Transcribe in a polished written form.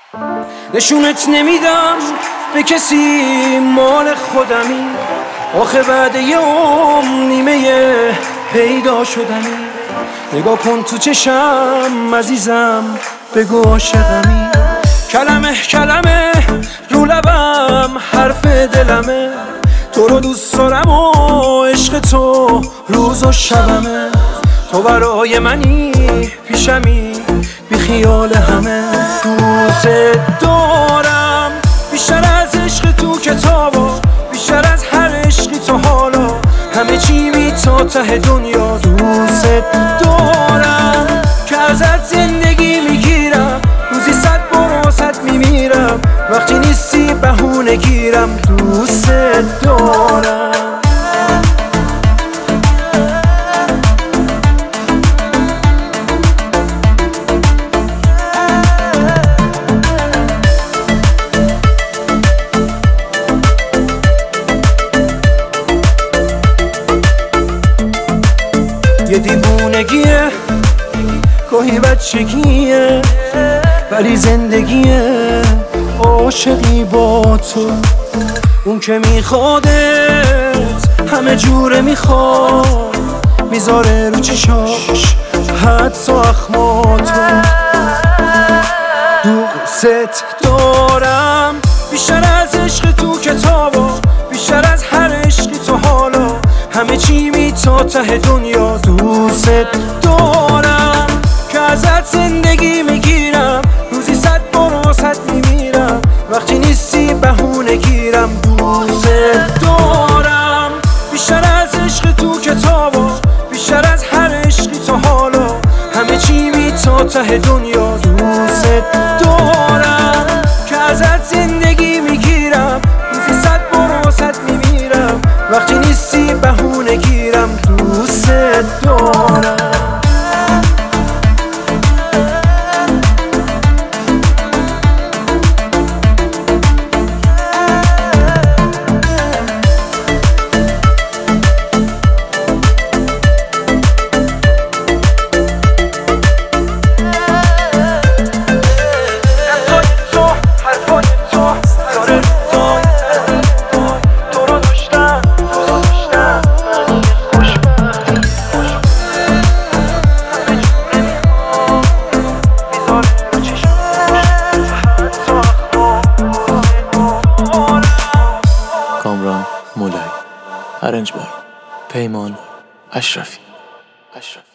نشونت نمیدم به کسی، مال خودمی. آخه بعد یه نیمه پیدا شدنی. نگاه کن تو چشم عزیزم، بگو عاشقمی. کلمه کلمه رو لبم حرف دلمه. تو رو دوست دارم و عشق تو روز و شبمه. تو برای منی پیشمی بی خیال همه. دوست دارم بیشتر از عشق تو کتابا، بیشتر از هر عشقی تو حالا. همه چی می تا ته دنیا. دوست دارم که ازت زندگی میگیرم، روزی 100 بار واسط میمیرم. وقتی نیستی بهونه گیرم. دوست دارم. یه دیوونگیه، گاهی بچگیه، ولی زندگیه. عاشقی با تو، اون که میخوادت همه جوره میخواد، میذاره رو چشاش حدس و اخماتو. دوست دارم بیشتر از عشق تو کتابا، بیشتر از هر عشقی تو حالا. همه چی می تا ته دنیا. دوست دارم که ازت زندگی میگیرم، روزی 100 بار واسط میمیرم. وقتی نیستی بهونه گیرم. دوست دارم بیشتر از عشق تو کتابا، بیشتر از هر عشقی تو حالا. همه چی می تا ته دنیا. دوست دارم که ازت زندگی میگیرم، روزی 100 بار واسط میمیرم. وقتی نیستی بهونه گیرم. دوست دارم. کامران مولایی، ارنج بای پیمان اشرفی.